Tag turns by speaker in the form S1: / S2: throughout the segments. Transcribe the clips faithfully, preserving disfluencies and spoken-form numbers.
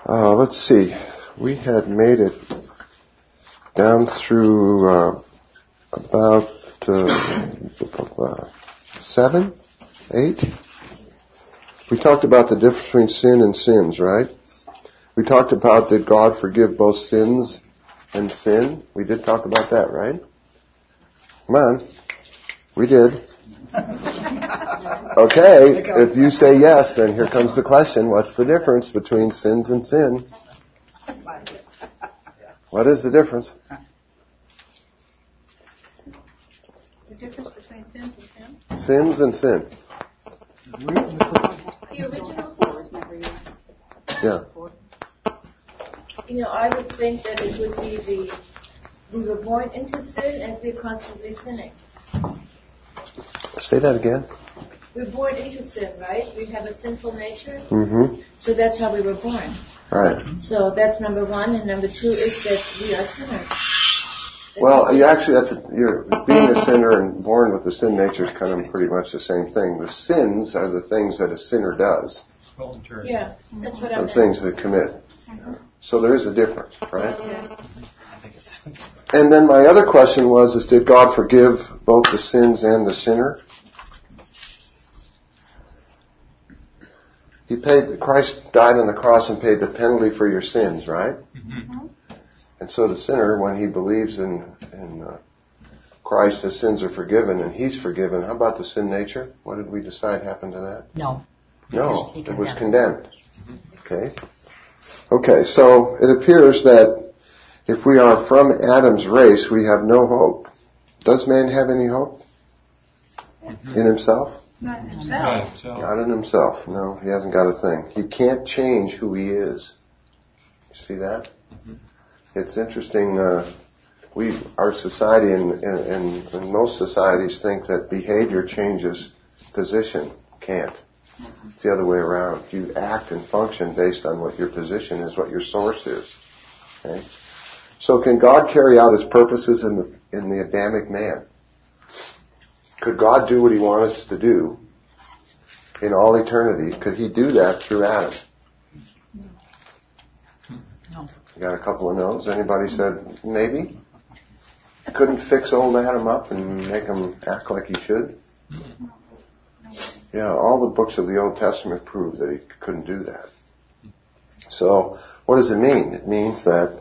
S1: Uh, let's see. We had made it down through uh, about uh, seven, eight. We talked about the difference between sin and sins, right? We talked about did God forgive both sins and sin? We did talk about that, right? Come on. We did. Okay, if you say yes, then here comes the question. What's the difference between sins and sin? What is the difference?
S2: The difference between sins and sin?
S1: Sins and sin.
S2: The original sin?
S1: Yeah.
S2: You know, I would think that it would be the, we were born into sin and we're constantly sinning.
S1: Say that again.
S2: We're born into sin, right? We have a sinful nature.
S1: Mm-hmm.
S2: So that's how we were born.
S1: Right.
S2: So that's number one. And number two is that we are sinners. That's
S1: well, you actually, that's a, you're being a sinner and born with the sin nature is kind of pretty much the same thing. The sins are the things that a sinner does.
S2: Yeah, that's what I meant.
S1: The things they commit.
S2: Mm-hmm.
S1: So there is a difference, right?
S2: Yeah.
S1: And then my other question was, is did God forgive both the sins and the sinner? He paid, Christ died on the cross and paid the penalty for your sins, right?
S2: Mm-hmm.
S1: And so the sinner, when he believes in, in uh, Christ, his sins are forgiven and he's forgiven. How about the sin nature? What did we decide happened to that?
S3: No.
S1: No, it was condemned. Okay. Okay, so it appears that if we are from Adam's race, we have no hope. Does man have any hope? Mm-hmm. In himself?
S2: Not in himself.
S1: Not in himself. No, he hasn't got a thing. He can't change who he is. You see that? Mm-hmm. It's interesting. Uh, we, our society and, and, and most societies think that behavior changes position. Can't. It's the other way around. You act and function based on what your position is, what your source is. Okay? So can God carry out his purposes in the in the Adamic man? Could God do what he wanted us to do in all eternity? Could he do that through Adam?
S3: No.
S1: You got a couple of no's. Anybody said maybe? Couldn't fix old Adam up and make him act like he should? Yeah, all the books of the Old Testament prove that he couldn't do that. So, what does it mean? It means that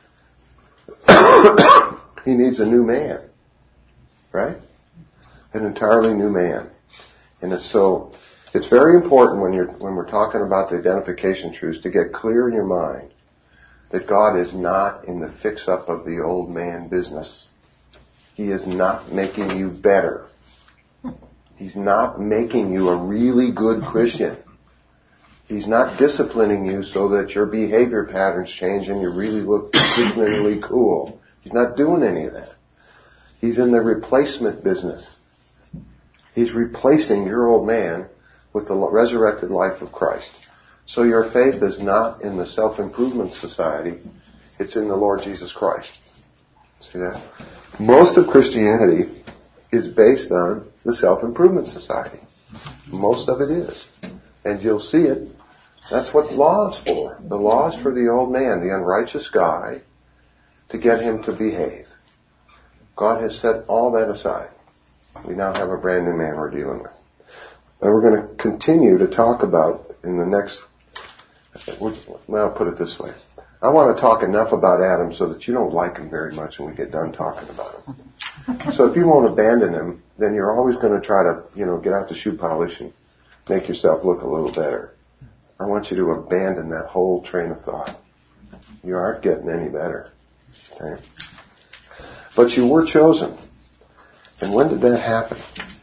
S1: he needs a new man, right? An entirely new man. And it's so, it's very important when you're, when we're talking about the identification truths to get clear in your mind that God is not in the fix-up of the old man business. He is not making you better. He's not making you a really good Christian. He's not disciplining you so that your behavior patterns change and you really look particularly cool. He's not doing any of that. He's in the replacement business. He's replacing your old man with the resurrected life of Christ. So your faith is not in the self-improvement society. It's in the Lord Jesus Christ. See that? Most of Christianity is based on the self-improvement society. Most of it is. And you'll see it. That's what law is for. The law is for the old man, the unrighteous guy, to get him to behave. God has set all that aside. We now have a brand new man we're dealing with. And we're going to continue to talk about in the next, well, I'll put it this way. I want to talk enough about Adam so that you don't like him very much when we get done talking about him. So if you won't abandon him, then you're always going to try to, you know, get out the shoe polish and make yourself look a little better. I want you to abandon that whole train of thought. You aren't getting any better. Okay? But you were chosen. And when did that happen?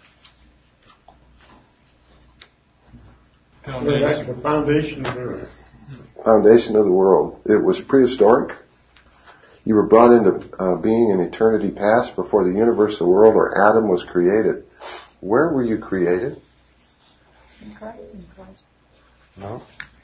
S4: Foundation. The foundation of the earth.
S1: Foundation of the world. It was prehistoric. You were brought into uh, being in eternity past before the universal world or Adam was created. Where were you created?
S2: In Christ. In Christ.
S1: No.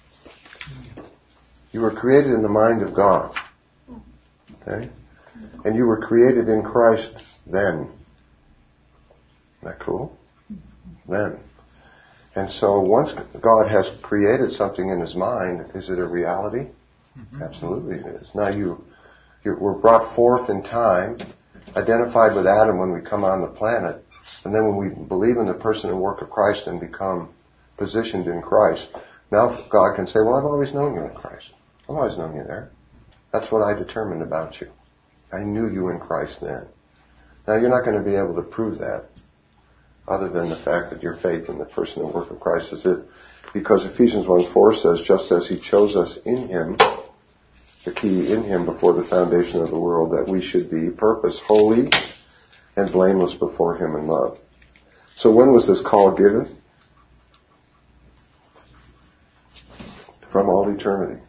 S1: You were created in the mind of God. Okay? And you were created in Christ then. Isn't that cool? Then. And so once God has created something in his mind, is it a reality? Mm-hmm. Absolutely it is. Now you, you're, we're brought forth in time, identified with Adam when we come on the planet, and then when we believe in the person and work of Christ and become positioned in Christ, now God can say, well, I've always known you in Christ. I've always known you there. That's what I determined about you. I knew you in Christ then. Now you're not going to be able to prove that other than the fact that your faith in the person and work of Christ is it. Because Ephesians one four says, just as He chose us in Him, the key in Him before the foundation of the world, that we should be purpose, holy, and blameless before Him in love. So when was this call given? From all eternity.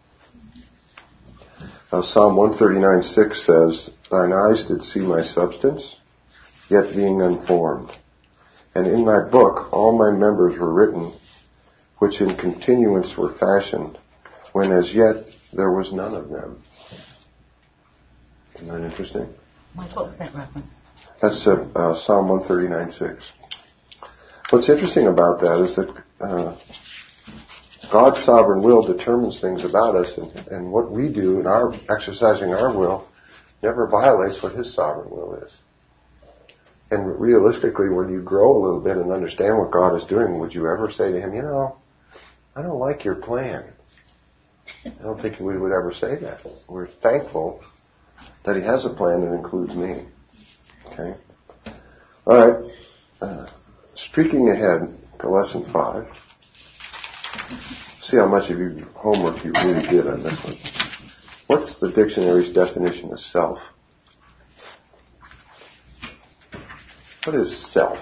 S1: Now, Psalm one thirty-nine six says, thine eyes did see my substance, yet being unformed. And in thy book all my members were written, which in continuance were fashioned, when as yet there was none of them. Isn't that interesting?
S3: Mike, what was that reference?
S1: That's uh, uh, Psalm one thirty-nine six. What's interesting about that is that uh, God's sovereign will determines things about us, and, and what we do in our exercising our will never violates what His sovereign will is. And realistically, when you grow a little bit and understand what God is doing, would you ever say to Him, you know, I don't like your plan? I don't think we would ever say that. We're thankful that He has a plan that includes me. Okay? All right. Uh, streaking ahead to lesson five. See how much of your homework you really did on this one. What's the dictionary's definition of self? What is self?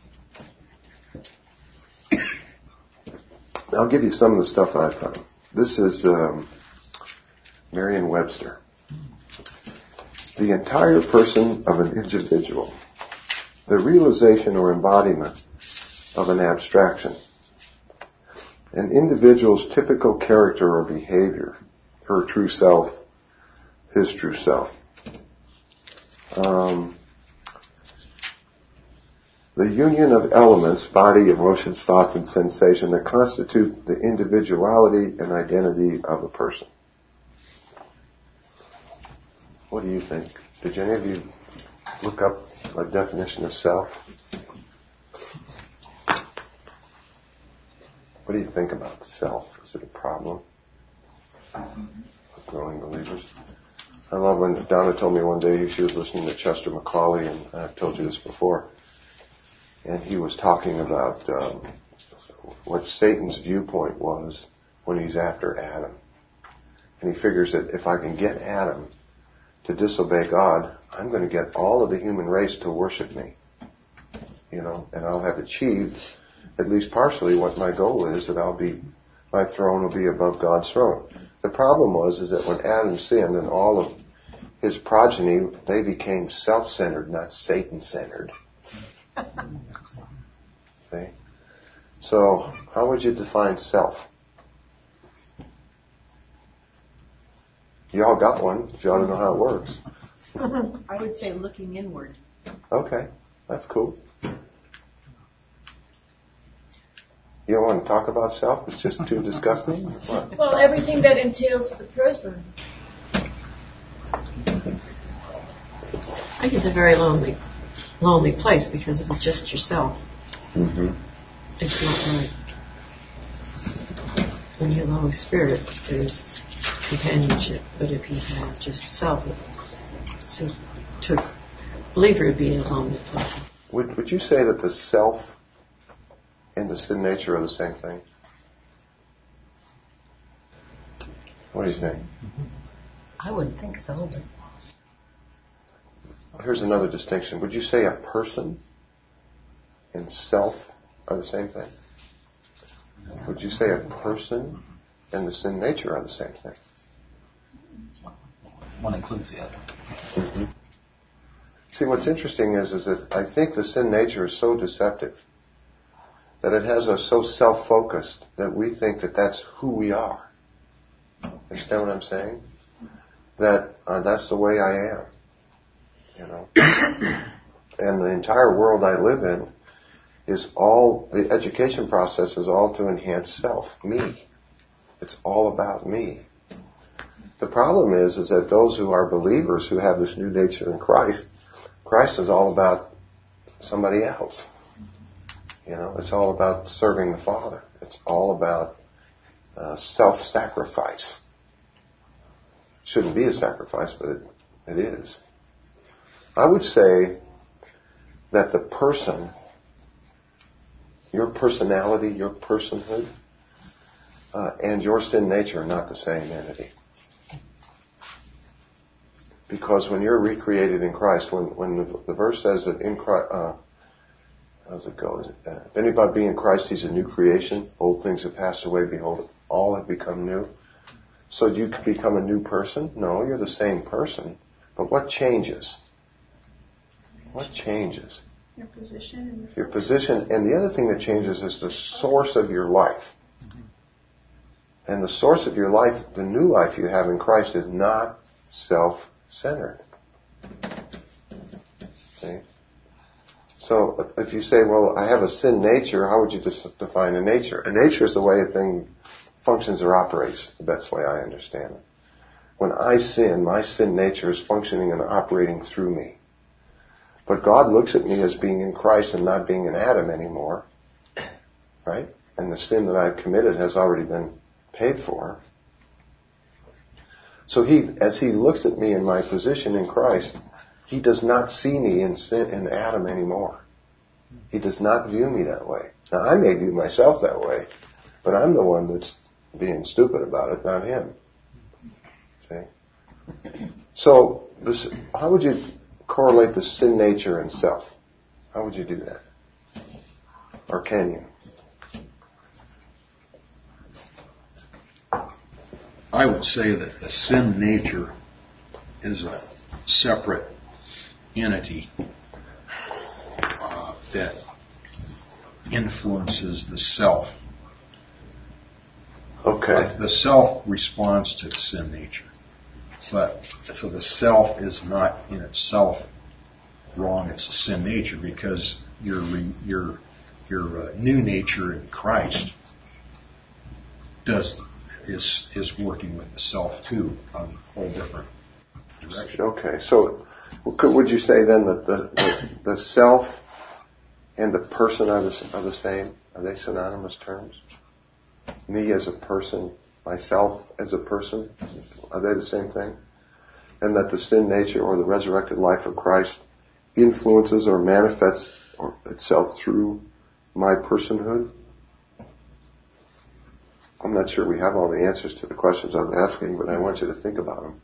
S1: I'll give you some of the stuff I found. This is um, Merriam-Webster. The entire person of an individual. The realization or embodiment of an abstraction. An individual's typical character or behavior. Her true self. His true self. Um... The union of elements, body, emotions, thoughts, and sensation that constitute the individuality and identity of a person. What do you think? Did any of you look up a definition of self? What do you think about self? Is it a problem with growing believers? I love when Donna told me one day she was listening to Chester McCauley, and I've told you this before. And he was talking about um, what Satan's viewpoint was when he's after Adam. And he figures that if I can get Adam to disobey God, I'm going to get all of the human race to worship me. You know, and I'll have achieved, at least partially, what my goal is, that I'll be, my throne will be above God's throne. The problem was, is that when Adam sinned and all of his progeny, they became self-centered, not Satan-centered. See? So, how would you define self? You all got one, if you ought to know how it works.
S3: I would say looking inward.
S1: Okay, that's cool. You don't want to talk about self? It's just too disgusting? What?
S2: Well, everything that entails the person.
S5: I think it's a very lonely lonely place because of just yourself.
S1: Mm-hmm.
S5: It's not right. When you have the Holy Spirit, there's companionship, but if you have just self, so to a believer it would be a lonely place.
S1: Would, would you say that the self and the sin nature are the same thing? What do you think?
S3: I wouldn't think so, but
S1: here's another distinction. Would you say a person and self are the same thing? Would you say a person and the sin nature are the same thing?
S6: One includes the other.
S1: Mm-hmm. See, what's interesting is, is that I think the sin nature is so deceptive that it has us so self-focused that we think that that's who we are. Understand what I'm saying? That uh, that's the way I am. You know, and the entire world I live in is all, the education process is all to enhance self, me. It's all about me. The problem is, is that those who are believers who have this new nature in Christ, Christ is all about somebody else. You know, it's all about serving the Father. It's all about uh, self-sacrifice. Shouldn't be a sacrifice, but it, it is. I would say that the person, your personality, your personhood, uh, and your sin nature are not the same entity. Because when you're recreated in Christ, when, when the, the verse says that in Christ, uh, how does it go? Is it, uh, if anybody be in Christ, he's a new creation. Old things have passed away. Behold, all have become new. So you can become a new person? No, you're the same person. But what changes? What changes?
S2: Your position. And
S1: your position. And the other thing that changes is the source of your life. And the source of your life, the new life you have in Christ, is not self-centered. See? So if you say, well, I have a sin nature, how would you just define a nature? A nature is the way a thing functions or operates, the best way I understand it. When I sin, my sin nature is functioning and operating through me. But God looks at me as being in Christ and not being in Adam anymore. Right? And the sin that I've committed has already been paid for. So he, as he looks at me in my position in Christ, he does not see me in sin, in Adam anymore. He does not view me that way. Now, I may view myself that way, but I'm the one that's being stupid about it, not him. See? So, this, how would you correlate the sin nature and self? How would you do that? Or can you?
S6: I would say that the sin nature is a separate entity uh, that influences the self.
S1: Okay.
S6: Like the self responds to the sin nature. But so the self is not in itself wrong. It's a sin nature because your your your uh, new nature in Christ does is is working with the self too on a whole different direction.
S1: Okay. So could, would you say then that the, the the self and the person are the, are the same? Are they synonymous terms? Me as a person, myself as a person, are they the same thing? And that the sin nature or the resurrected life of Christ influences or manifests itself through my personhood? I'm not sure we have all the answers to the questions I'm asking, but I want you to think about them.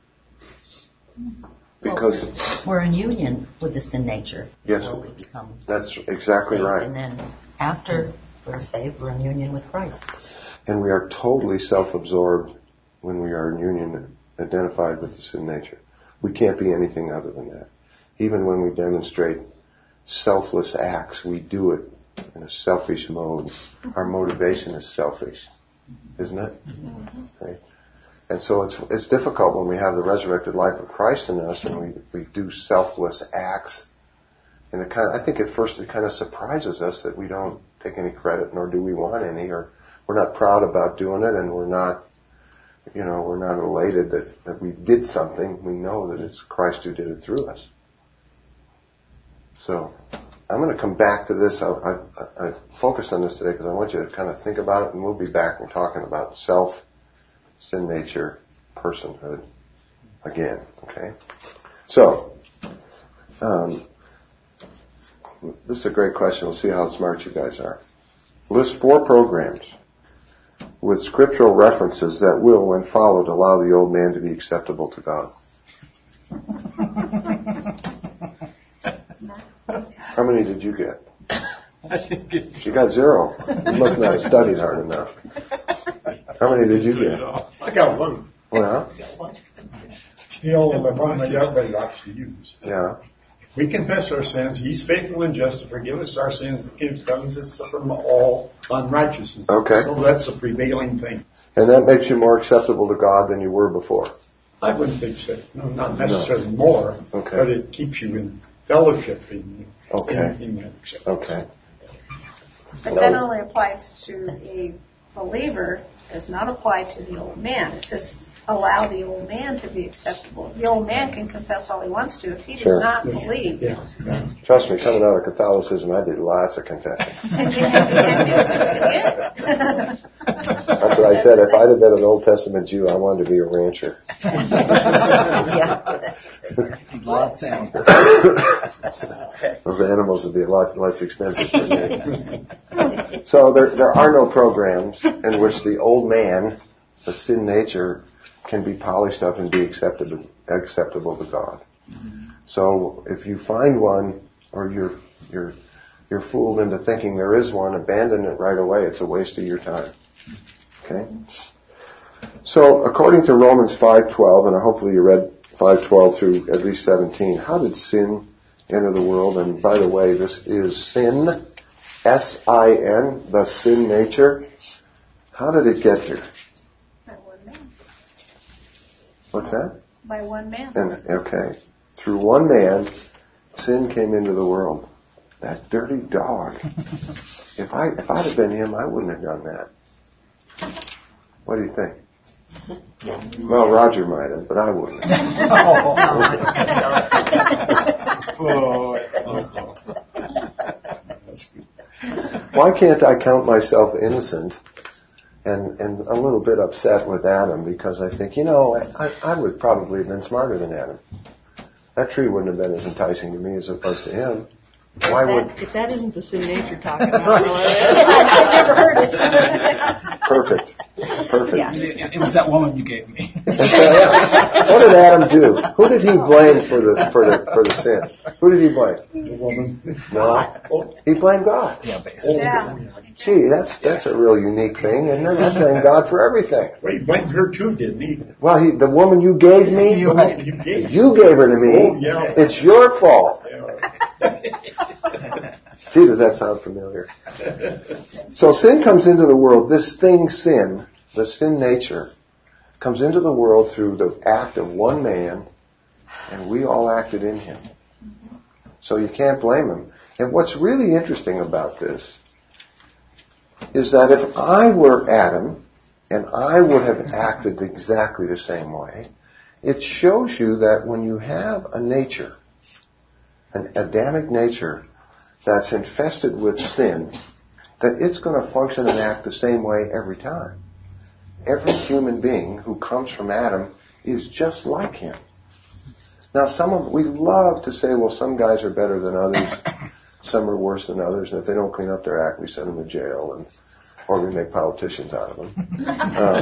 S1: Because
S3: well, we're, we're in union with the sin nature.
S1: Yes,
S3: we become
S1: that's exactly
S3: saved.
S1: right.
S3: And then after we're saved, we're in union with Christ.
S1: And we are totally self-absorbed when we are in union, identified with the sin nature. We can't be anything other than that. Even when we demonstrate selfless acts, we do it in a selfish mode. Our motivation is selfish, isn't it? Mm-hmm. Okay. And so it's it's difficult when we have the resurrected life of Christ in us and we, we do selfless acts. And it kind of, I think at first it kind of surprises us that we don't take any credit, nor do we want any, or we're not proud about doing it, and we're not, you know, we're not elated that, that we did something. We know that it's Christ who did it through us. So I'm going to come back to this. I, I, I focused on this today because I want you to kind of think about it, and we'll be back and talking about self, sin nature, personhood again. Okay? So, um, this is a great question. We'll see how smart you guys are. List four programs with scriptural references that will, when followed, allow the old man to be acceptable to God. How many did you get? You got zero. You must not have studied hard enough. How many did you get?
S4: I got one.
S1: Well,
S4: The only one that everybody likes to use.
S1: yeah.
S4: We confess our sins. He's faithful and just to forgive us our sins and keep us from all unrighteousness.
S1: Okay.
S4: So that's a prevailing thing.
S1: And that makes you more acceptable to God than you were before.
S4: I wouldn't think so. No, not necessarily more,
S1: Okay.
S4: but it keeps you in fellowship. In,
S1: Okay.
S4: in, in that acceptance.
S1: Okay.
S7: But that only applies to a believer. Does not apply to the old man. It says allow the old man to be acceptable. The old man can confess all he wants to. If he
S1: Sure.
S7: does not believe,
S4: Yeah.
S1: Trust me, coming out of Catholicism, I did lots of confessing. That's what I said. If I'd have been an Old Testament Jew, I wanted to be a rancher.
S3: Yeah.
S8: Lots of animals.
S1: Those animals would be a lot less expensive for me. So there, there are no programs in which the old man, the sin nature, can be polished up and be acceptable, acceptable to God. So if you find one, or you're you're you're fooled into thinking there is one, abandon it right away. It's a waste of your time. Okay. So according to Romans five twelve, and hopefully you read five twelve through at least seventeen, how did sin enter the world? And by the way, this is sin, S I N, the sin nature. How did it get here?
S7: by one man.
S1: What's that?
S7: By one man.
S1: And okay, through one man, sin came into the world. That dirty dog. If I if I'd have been him, I wouldn't have done that. What do you think? Well, Roger might have, but I wouldn't. Why can't I count myself innocent and, and a little bit upset with Adam because I think, you know, I, I would probably have been smarter than Adam. That tree wouldn't have been as enticing to me as it was to him. Why
S5: if,
S1: would...
S5: that, if that isn't the sin nature talking, I don't know what it is.
S7: I've never heard it.
S1: Perfect. Perfect.
S7: Yeah.
S8: It, it was that woman you gave me.
S1: And so, yeah. What did Adam do? Who did he blame for the for the for the sin? Who did he blame?
S4: The woman.
S1: No, he blamed God.
S8: Yeah, basically.
S7: Yeah.
S1: Gee, that's that's a real unique thing, isn't it? I blame God for everything.
S4: Well, he blamed her too, didn't he?
S1: Well, he, the woman you gave me,
S4: You gave.
S1: you gave her to me.
S4: Oh, yeah.
S1: It's your fault.
S4: Yeah.
S1: Gee, does that sound familiar? So sin comes into the world. This thing, sin, the sin nature, comes into the world through the act of one man, and we all acted in him. So you can't blame him. And what's really interesting about this is that if I were Adam, and I would have acted exactly the same way, it shows you that when you have a nature, an Adamic nature that's infested with sin, that it's going to function and act the same way every time. Every human being who comes from Adam is just like him. Now, some of we love to say, well, some guys are better than others, some are worse than others, and if they don't clean up their act, we send them to jail, and or we make politicians out of them. Um,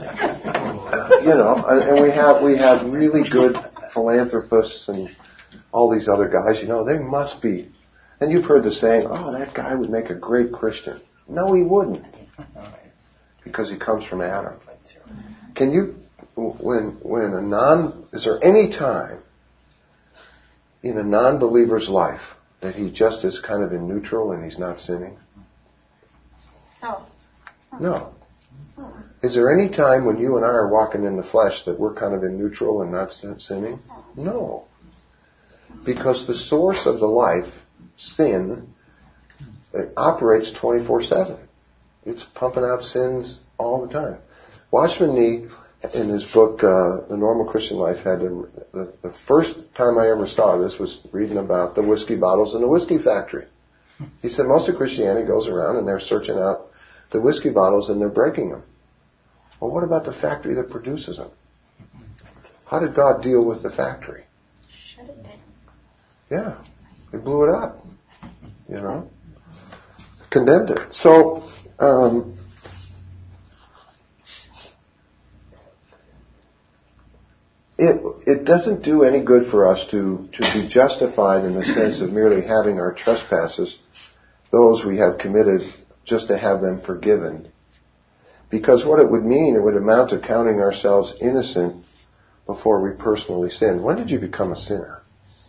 S1: you know, and we have we have really good philanthropists and all these other guys. You know, they must be. And you've heard the saying, "Oh, that guy would make a great Christian." No, he wouldn't, because he comes from Adam. Can you, when when a non, is there any time in a non-believer's life that he just is kind of in neutral and he's not sinning?
S7: Oh.
S1: No. Is there any time when you and I are walking in the flesh that we're kind of in neutral and not sinning? No. Because the source of the life, sin, it operates twenty-four seven. It's pumping out sins all the time. Watchman Nee, in his book, uh, The Normal Christian Life, had a, the, the first time I ever saw this was reading about the whiskey bottles in the whiskey factory. He said most of Christianity goes around and they're searching out the whiskey bottles and they're breaking them. Well, what about the factory that produces them? How did God deal with the factory?
S7: Shut it down.
S1: Yeah, he blew it up. You know, condemned it. So, um, it it doesn't do any good for us to to be justified in the sense of merely having our trespasses, those we have committed, just to have them forgiven. Because what it would mean, it would amount to counting ourselves innocent before we personally sin. When did you become a sinner?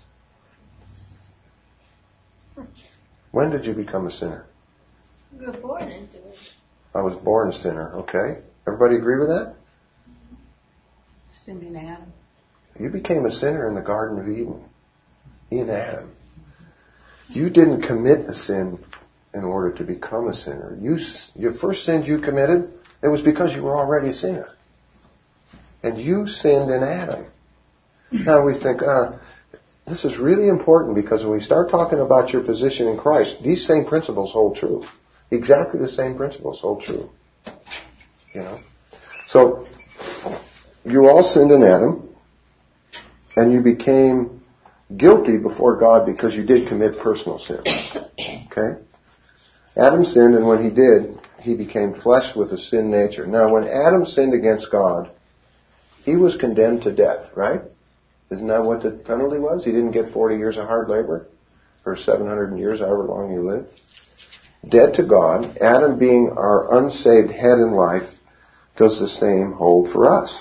S1: When did you become a sinner?
S2: We were born into it.
S1: I was born a sinner, okay? Everybody agree with that?
S5: Sinned in Adam.
S1: You became a sinner in the Garden of Eden, in Adam. You didn't commit a sin in order to become a sinner. You, your first sins you committed, it was because you were already a sinner. And you sinned in Adam. Now we think, uh, this is really important because when we start talking about your position in Christ, these same principles hold true. Exactly the same principles hold true. You know? So, you all sinned in Adam, and you became guilty before God because you did commit personal sin. Okay? Adam sinned, and when he did, he became flesh with a sin nature. Now, when Adam sinned against God, he was condemned to death, right? Isn't that what the penalty was? He didn't get forty years of hard labor, or seven hundred years, however long you live. Dead to God, Adam being our unsaved head in life, does the same hold for us.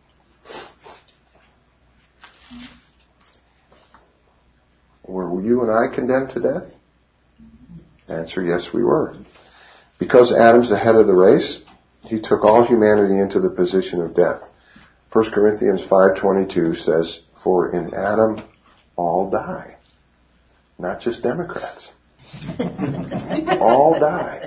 S1: Were you and I condemned to death? Answer, yes, we were. Because Adam's the head of the race, he took all humanity into the position of death. First Corinthians five twenty-two says, for in Adam all die. Not just Democrats. All die.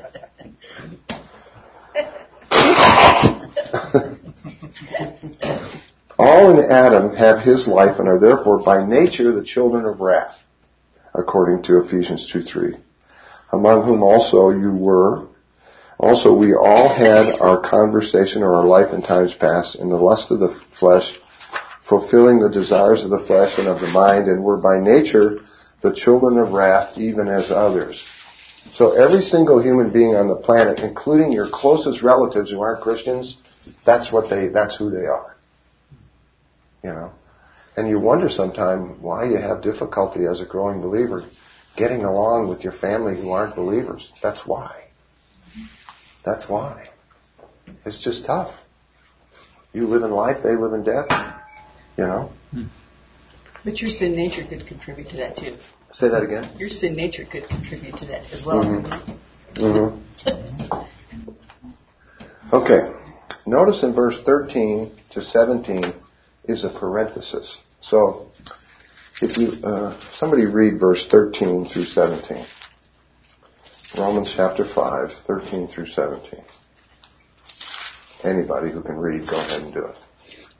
S1: All in Adam have his life and are therefore by nature the children of wrath, according to Ephesians two three. Among whom also you were. Also we all had our conversation or our life in times past in the lust of the flesh, fulfilling the desires of the flesh and of the mind, and were by nature the children of wrath, even as others. So every single human being on the planet, including your closest relatives who aren't Christians, that's what they, that's who they are. You know? And you wonder sometimes why you have difficulty as a growing believer getting along with your family who aren't believers. That's why. That's why. It's just tough. You live in life, they live in death. You know?
S5: But your sin nature could contribute to that too.
S1: Say that again?
S5: Your sin nature could contribute to that as well.
S1: Mm-hmm. Mm-hmm. Okay. Notice in verse thirteen to seventeen is a parenthesis. So, if you, uh, somebody read verse thirteen through seventeen. Romans chapter five, thirteen through seventeen. Anybody who can read, go ahead and do it.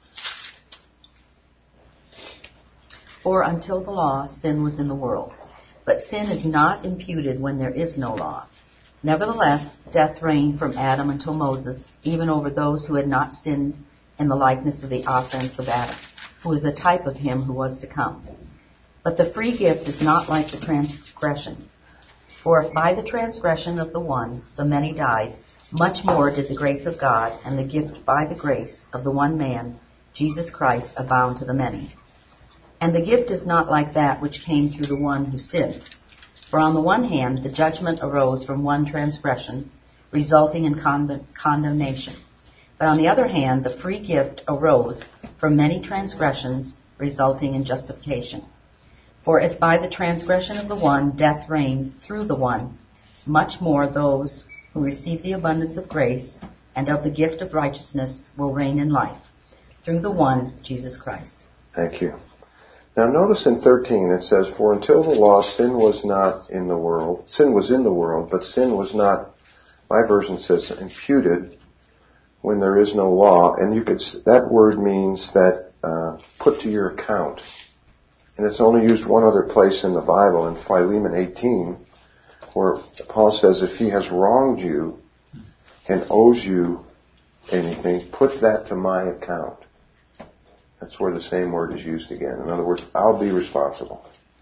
S3: For until the law, sin was in the world. But sin is not imputed when there is no law. Nevertheless, death reigned from Adam until Moses, even over those who had not sinned in the likeness of the offense of Adam, who is a type of him who was to come. But the free gift is not like the transgression. For if by the transgression of the one the many died, much more did the grace of God and the gift by the grace of the one man, Jesus Christ, abound to the many. And the gift is not like that which came through the one who sinned. For on the one hand, the judgment arose from one transgression, resulting in con- condemnation. But on the other hand, the free gift arose from many transgressions, resulting in justification. For if by the transgression of the one death reigned through the one, much more those who receive the abundance of grace and of the gift of righteousness will reign in life, through the one, Jesus Christ.
S1: Thank you. Now notice in thirteen it says, for until the law sin was not in the world, sin was in the world, but sin was not, my version says, imputed when there is no law. And you could, that word means that uh, put to your account. And it's only used one other place in the Bible, in Philemon eighteen, where Paul says, if he has wronged you and owes you anything, put that to my account. That's where the same word is used again. In other words, I'll be responsible.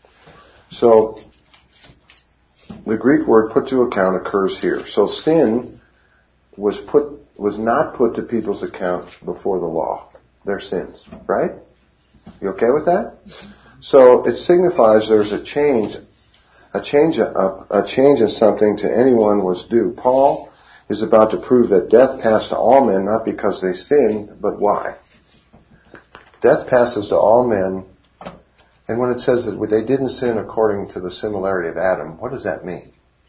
S1: So, the Greek word put to account occurs here. So sin was put, was not put to people's account before the law. Their sins. Right? You okay with that? So, it signifies there's a change, a change, a, a change in something to anyone was due. Paul is about to prove that death passed to all men, not because they sinned, but why? Death passes to all men, and when it says that they didn't sin according to the similarity of Adam, what does that mean?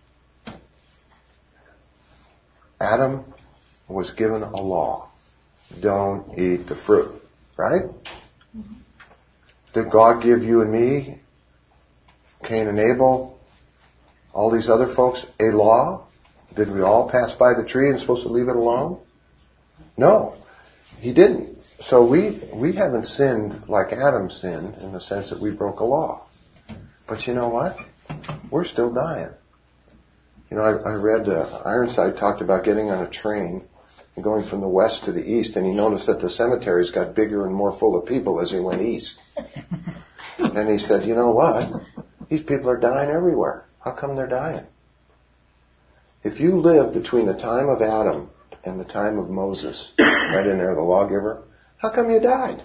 S1: Adam was given a law. Don't eat the fruit. Right? Mm-hmm. Did God give you and me, Cain and Abel, all these other folks, a law? Did we all pass by the tree and supposed to leave it alone? No, He didn't. so we we haven't sinned like Adam sinned in the sense that we broke a law. But you know what? We're still dying. You know, I, I read uh, Ironside talked about getting on a train and going from the west to the east, and he noticed that the cemeteries got bigger and more full of people as he went east. And he said, you know what? These people are dying everywhere. How come they're dying? If you live between the time of Adam and the time of Moses, right in there, the lawgiver, how come you died?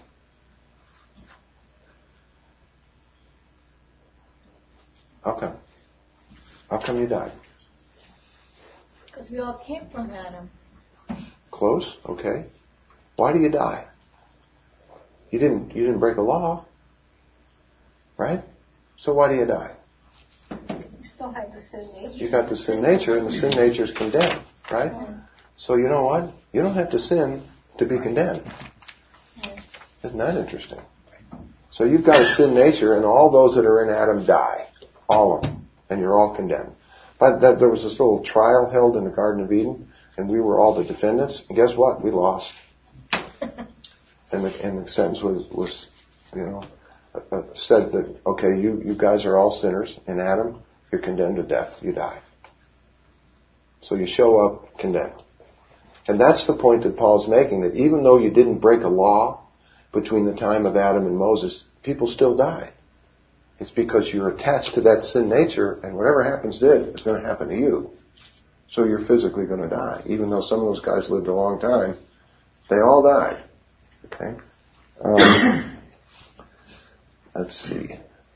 S1: How come? How come you died?
S2: Because we all came from Adam.
S1: Close, okay. Why do you die? You didn't you didn't break a law. Right? So why do you die?
S7: You still have the sin nature.
S1: You got the sin nature, and the sin nature is condemned, right? So you know what? You don't have to sin to be condemned. Isn't that interesting? So you've got a sin nature, and all those that are in Adam die. All of them. And you're all condemned. But there was this little trial held in the Garden of Eden, and we were all the defendants. And guess what? We lost. And the, and the sentence was, was, you know, uh, said that, okay, you, you guys are all sinners. In Adam, you're condemned to death. You die. So you show up condemned. And that's the point that Paul's making, that even though you didn't break a law between the time of Adam and Moses, people still died. It's because you're attached to that sin nature, and whatever happens to it is going to happen to you. So you're physically going to die. Even though some of those guys lived a long time, they all died. Okay? Um, let's see.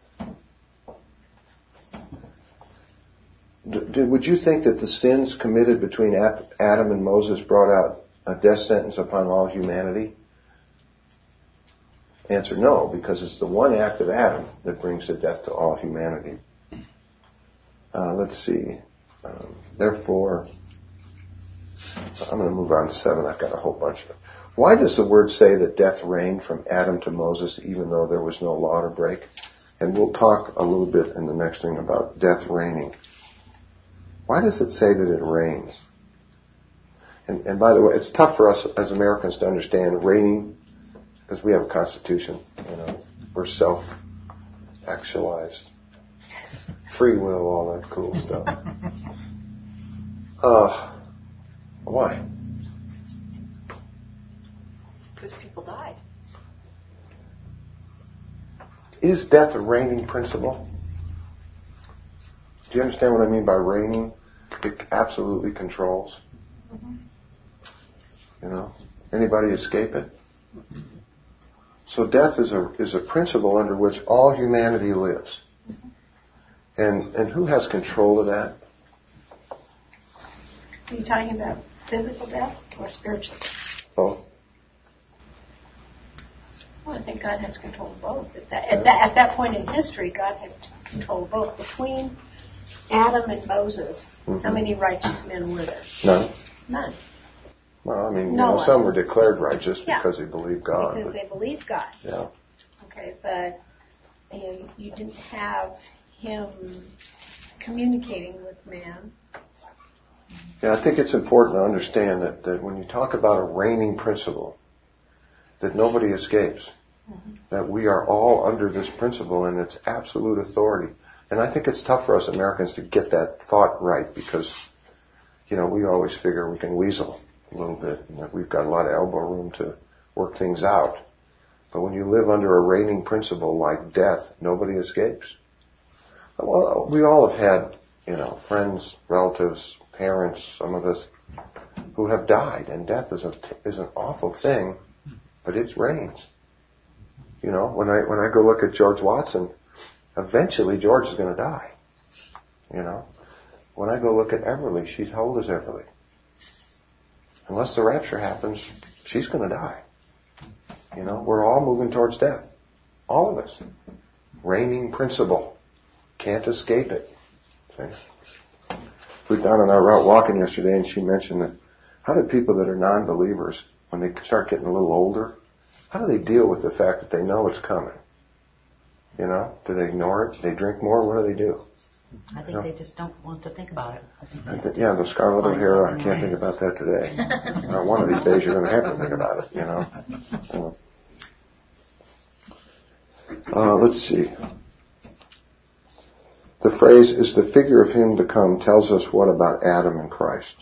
S1: D- would you think that the sins committed between Adam and Moses brought out a death sentence upon all humanity? Answer, no, because it's the one act of Adam that brings the death to all humanity. Uh, let's see. Um, therefore, I'm going to move on to seven. I've got a whole bunch of them. Why does the word say that death reigned from Adam to Moses even though there was no law to break? And we'll talk a little bit in the next thing about death reigning. Why does it say that it reigns? And, and by the way, it's tough for us as Americans to understand reigning because we have a constitution. You know, we're self-actualized, free will, all that cool stuff. Uh, why?
S7: Because people died.
S1: Is death a reigning principle? Do you understand what I mean by reigning? It absolutely controls. Mm-hmm. You know, anybody escape it? Mm-hmm. So death is a is a principle under which all humanity lives. Mm-hmm. And and who has control of that?
S7: Are you talking about physical death or spiritual death?
S1: Both.
S7: Well, I think God has control of both. At that, at that, at that point in history, God had control of both. Between Adam and Moses, mm-hmm. how many righteous men were there?
S1: None.
S7: None.
S1: Well, I mean,
S7: no
S1: you know, some were declared righteous
S7: yeah.
S1: because they believed God.
S7: Because
S1: but,
S7: they believed God.
S1: Yeah.
S7: Okay, but you know, you didn't have him communicating with man.
S1: Yeah, I think it's important to understand that, that when you talk about a reigning principle, that nobody escapes. Mm-hmm. That we are all under this principle and its absolute authority. And I think it's tough for us Americans to get that thought right because, you know, we always figure we can weasel a little bit and that we've got a lot of elbow room to work things out. But when you live under a reigning principle like death, nobody escapes. Well, we all have had, you know, friends, relatives, parents, some of us, who have died, and death is a is an awful thing, but it reigns. You know, when I when I go look at George Watson, eventually George is going to die. You know, when I go look at Everly, she's how old is Everly? Unless the rapture happens, she's going to die. You know, we're all moving towards death, all of us. Reigning principle, can't escape it. See? We were down on our route walking yesterday, and she mentioned that how do people that are non-believers, when they start getting a little older, how do they deal with the fact that they know it's coming? You know, do they ignore it? They drink more? What do they do?
S3: I think they just don't want to think about it. I think
S1: I
S3: they
S1: think, yeah, the Scarlet
S3: find
S1: O'Hara, I
S3: something
S1: can't think
S3: else.
S1: about that today. Or one of these days you're going to have to think about it, you know. Uh, let's see. The phrase, is the figure of him to come, tells us what about Adam and Christ?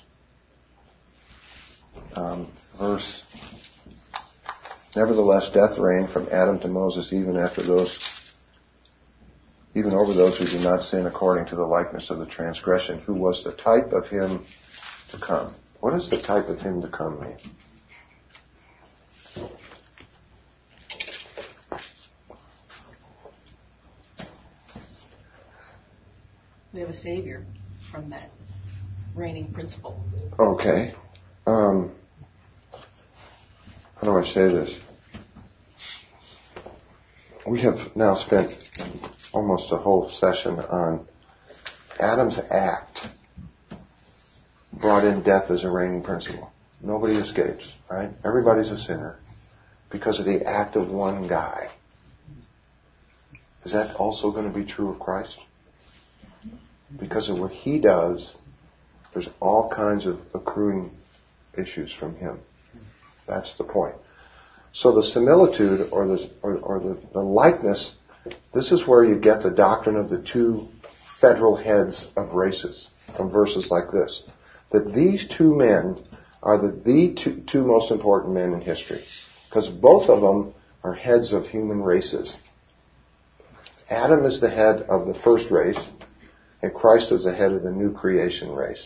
S1: Um, verse, nevertheless, death reigned from Adam to Moses, even after those, even over those who did not sin according to the likeness of the transgression, who was the type of him to come. What does the type of him to come mean?
S9: We have a savior from that reigning principle.
S1: Okay. Um, how do I say this? We have now spent almost a whole session on Adam's act brought in death as a reigning principle. Nobody escapes, right? Everybody's a sinner because of the act of one guy. Is that also going to be true of Christ? Because of what he does, there's all kinds of accruing issues from him. That's the point. So the similitude or the or, or the, the likeness, this is where you get the doctrine of the two federal heads of races from verses like this. That these two men are the, the two, two most important men in history. Because both of them are heads of human races. Adam is the head of the first race, and Christ is the head of the new creation race.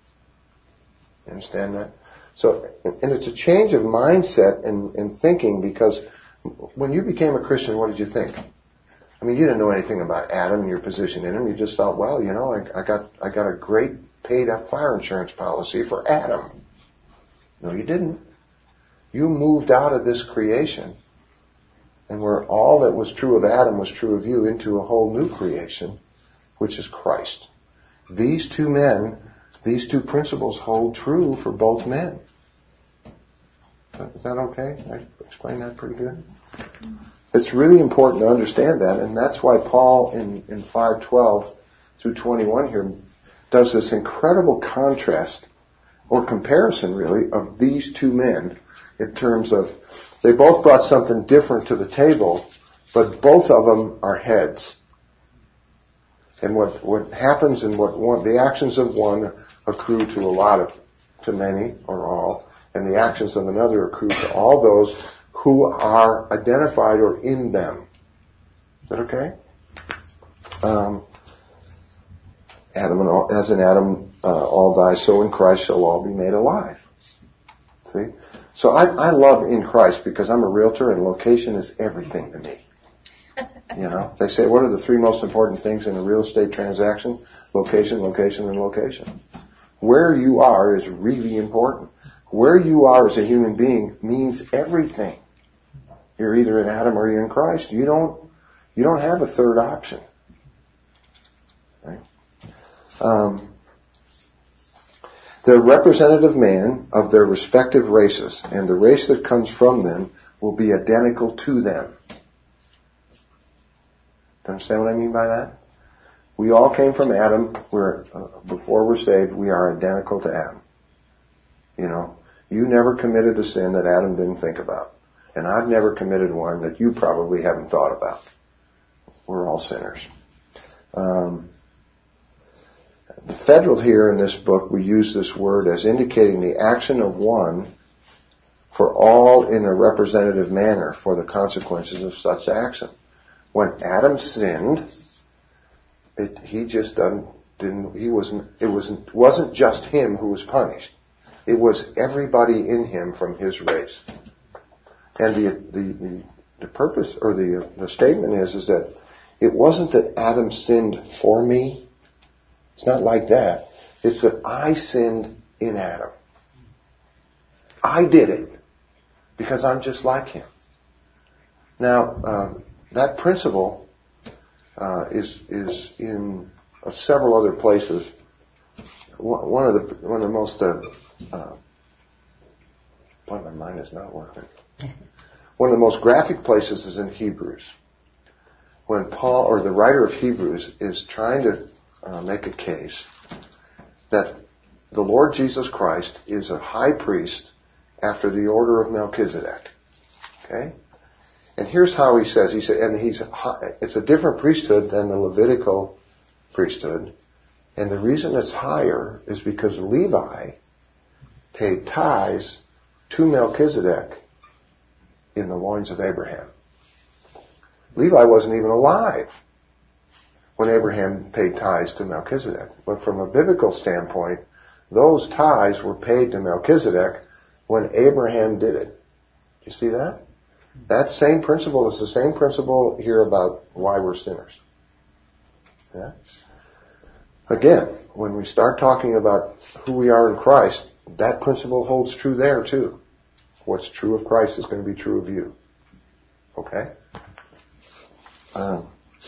S1: You understand that? So, and it's a change of mindset and, and thinking, because when you became a Christian, what did you think? I mean, you didn't know anything about Adam and your position in him. You just thought, well, you know, I, I got I got a great paid up fire insurance policy for Adam. No, you didn't. You moved out of this creation, and where all that was true of Adam was true of you, into a whole new creation, which is Christ. These two men, these two principles hold true for both men. Is that okay? I explained that pretty good? It's really important to understand that, and that's why Paul in, in five twelve through twenty-one here does this incredible contrast, or comparison really, of these two men in terms of, they both brought something different to the table, but both of them are heads. And what, what happens in what one, the actions of one accrue to a lot of, to many or all, and the actions of another accrue to all those who are identified or in them. Is that okay? Um, Adam and all, as in Adam uh, all die, so in Christ shall all be made alive. See? So I, I love in Christ because I'm a realtor and location is everything to me. You know, they say, what are the three most important things in a real estate transaction? Location, location, and location. Where you are is really important. Where you are as a human being means everything. You're either in Adam or you're in Christ. You don't, you don't have a third option. Right? Um, they're representative man of their respective races, and the race that comes from them will be identical to them. Do you understand what I mean by that? We all came from Adam. We're, uh, before we're saved, we are identical to Adam. You know, you never committed a sin that Adam didn't think about. And I've never committed one that you probably haven't thought about. We're all sinners. Um, the federal here in this book, we use this word as indicating the action of one for all in a representative manner for the consequences of such action. When Adam sinned, it, he just didn't, didn't he wasn't, it wasn't, wasn't just him who was punished. It was everybody in him from his race. And the, the, the, the purpose, or the, the statement is, is that it wasn't that Adam sinned for me. It's not like that. It's that I sinned in Adam. I did it because I'm just like him. Now, um, that principle uh, is is in uh, several other places. One of the one of the most uh, uh, boy, my mind is not working. One of the most graphic places is in Hebrews, when Paul, or the writer of Hebrews, is trying to uh, make a case that the Lord Jesus Christ is a high priest after the order of Melchizedek. Okay? And here's how he says, he said, and he's, it's a different priesthood than the Levitical priesthood. And the reason it's higher is because Levi paid tithes to Melchizedek in the loins of Abraham. Levi wasn't even alive when Abraham paid tithes to Melchizedek. But from a biblical standpoint, those tithes were paid to Melchizedek when Abraham did it. Do you see that? That same principle is the same principle here about why we're sinners. Yeah? Again, when we start talking about who we are in Christ, that principle holds true there too. What's true of Christ is going to be true of you. Okay? Um,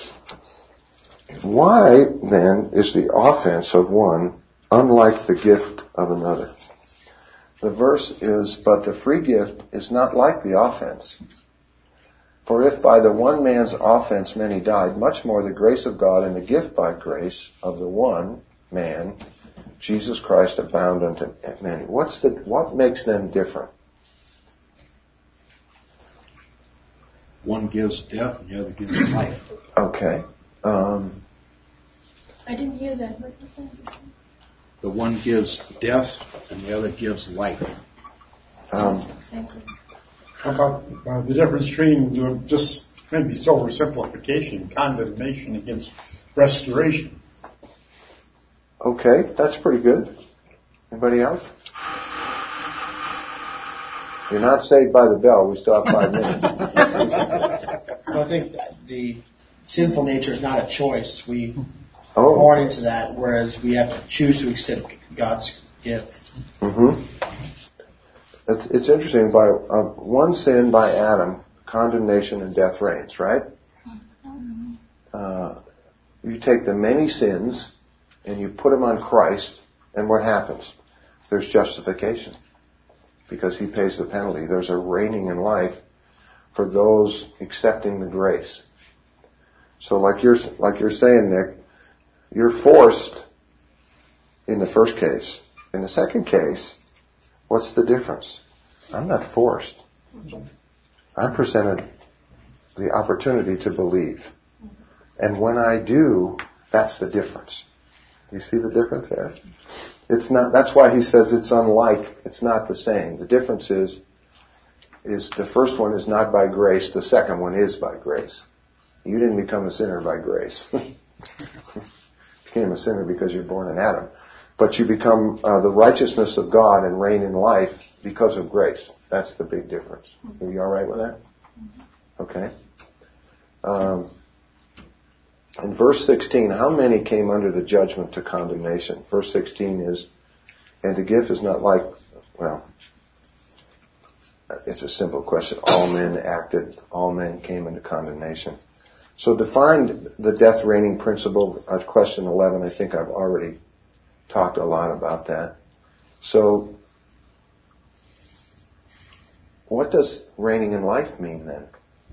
S1: why, then, is the offense of one unlike the gift of another? The verse is, but the free gift is not like the offense. For if by the one man's offense many died, much more the grace of God and the gift by grace of the one man, Jesus Christ, abound unto many. What's the, what makes them different?
S6: One gives death and the other gives life.
S1: Okay. Um,
S2: I didn't hear that. What was that?
S6: The one gives death and the other gives life.
S1: Um,
S2: Thank you.
S4: How about uh, the difference between uh, just maybe oversimplification, condemnation against restoration?
S1: Okay, that's pretty good. Anybody else? You're not saved by the bell. We still have five minutes.
S8: Well, I think that the sinful nature is not a choice. We
S1: Oh.
S8: are born into that, whereas we have to choose to accept God's gift.
S1: Mm-hmm. It's, it's interesting. By uh, one sin by Adam, condemnation and death reigns, right? Uh, you take the many sins and you put them on Christ, and what happens? There's justification because He pays the penalty. There's a reigning in life for those accepting the grace. So, like you're like you're saying, Nick, you're forced in the first case. In the second case, what's the difference? I'm not forced. I'm presented the opportunity to believe. And when I do, that's the difference. You see the difference there? It's not, that's why he says it's unlike, it's not the same. The difference is, is the first one is not by grace, the second one is by grace. You didn't become a sinner by grace. You became a sinner because you're born in Adam. But you become uh, the righteousness of God and reign in life because of grace. That's the big difference. Are you all right with that? Okay. Um, in verse sixteen, how many came under the judgment to condemnation? Verse sixteen is, and the gift is not like, well, it's a simple question. All men acted, all men came into condemnation. So define the death reigning principle at question eleven. I think I've already talked a lot about that. So, what does reigning in life mean then?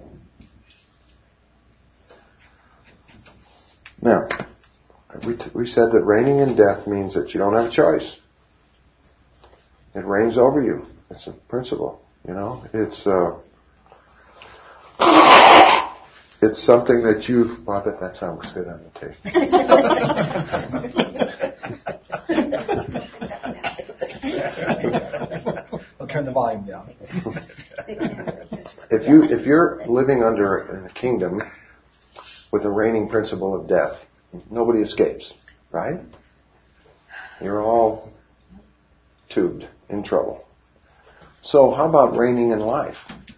S1: Now, we, t- we said that reigning in death means that you don't have a choice. It reigns over you. It's a principle, you know. It's uh, it's something that you've. Well, I bet that sounds good on the tape.
S8: I'll turn the volume down.
S1: If you if you're living under a kingdom with a reigning principle of death, nobody escapes, right? You're all tubed, in trouble. So how about reigning in life?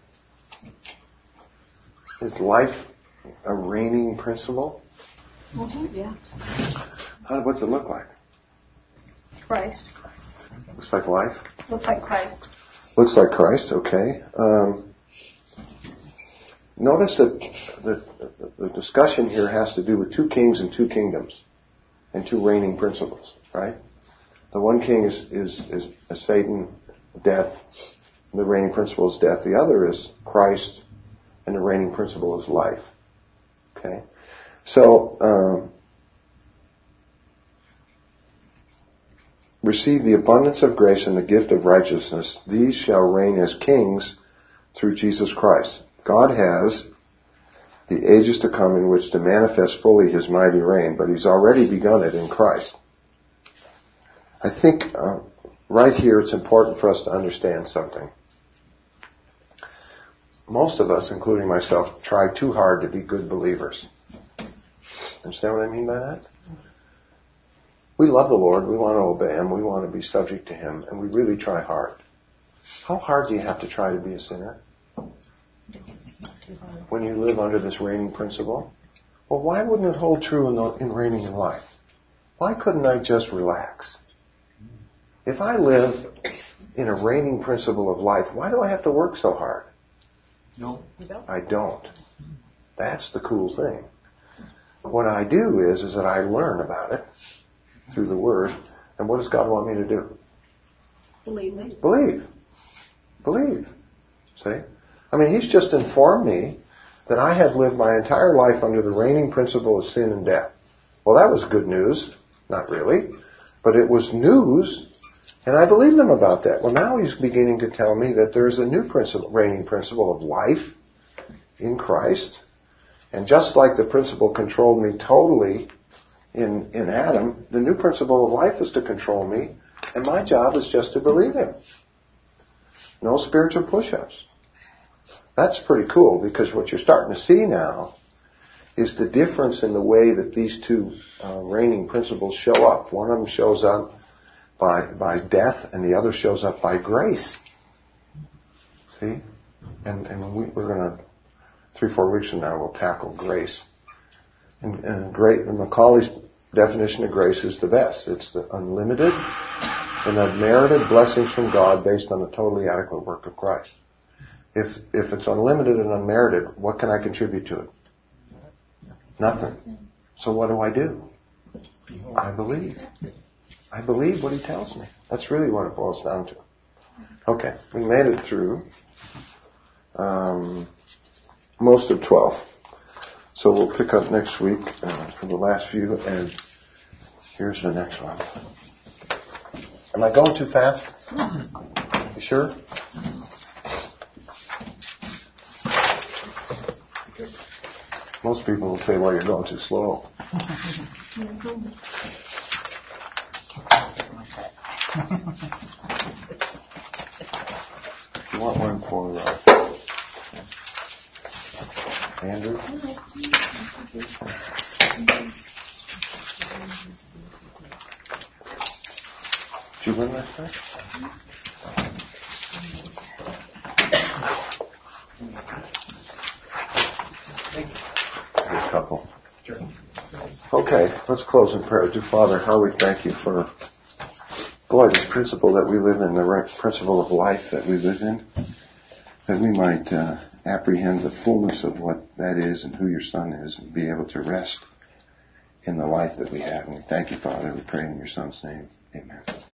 S1: Is life a reigning principle?
S7: Mm-hmm, yeah.
S1: How, what's it look like?
S7: Christ.
S1: Looks like life?
S7: Looks like Christ.
S1: Looks like Christ, okay. Um, notice that the, the discussion here has to do with two kings and two kingdoms and two reigning principles, right? The one king is, is, is, is Satan, death. The reigning principle is death. The other is Christ, and the reigning principle is life. Okay? So, um, receive the abundance of grace and the gift of righteousness, these shall reign as kings through Jesus Christ. God has the ages to come in which to manifest fully his mighty reign, but he's already begun it in Christ. I think uh, right here it's important for us to understand something. Most of us, including myself, try too hard to be good believers. Understand what I mean by that? We love the Lord, we want to obey him, we want to be subject to him, and we really try hard. How hard do you have to try to be a sinner? When you live under this reigning principle? Well, why wouldn't it hold true in, the, in reigning in life? Why couldn't I just relax? If I live in a reigning principle of life, why do I have to work so hard?
S9: No. You don't.
S1: I don't. That's the cool thing. What I do is, is that I learn about it through the Word. And what does God want me to do?
S7: Believe me.
S1: Believe. Believe. See? I mean, he's just informed me that I had lived my entire life under the reigning principle of sin and death. Well, that was good news. Not really. But it was news, and I believed him about that. Well, now he's beginning to tell me that there's a new principle, reigning principle of life in Christ. And just like the principle controlled me totally in, in Adam, the new principle of life is to control me, and my job is just to believe him. No spiritual push-ups. That's pretty cool, because what you're starting to see now is the difference in the way that these two uh, reigning principles show up. One of them shows up by by death, and the other shows up by grace. See? And, and we, we're going to, three, four weeks from now, we'll tackle grace. And, and great, and Macaulay's definition of grace is the best. It's the unlimited and unmerited blessings from God based on the totally adequate work of Christ. If if it's unlimited and unmerited, what can I contribute to it? Nothing. So what do I do? I believe. I believe what he tells me. That's really what it boils down to. Okay, we made it through um, most of twelve. So we'll pick up next week uh, for the last few, and here's the next one. Am I going too fast? You sure? Most people will say, well, you're going too slow. You want one for uh, Andrew? Did you win last night?
S8: Thank you.
S1: A couple. Okay, let's close in prayer. Dear Father, how we thank you for, boy, this principle that we live in, the right principle of life that we live in, that we might uh, apprehend the fullness of what that is and who your Son is, and be able to rest in the life that we have. And we thank you, Father. We pray in your Son's name. Amen.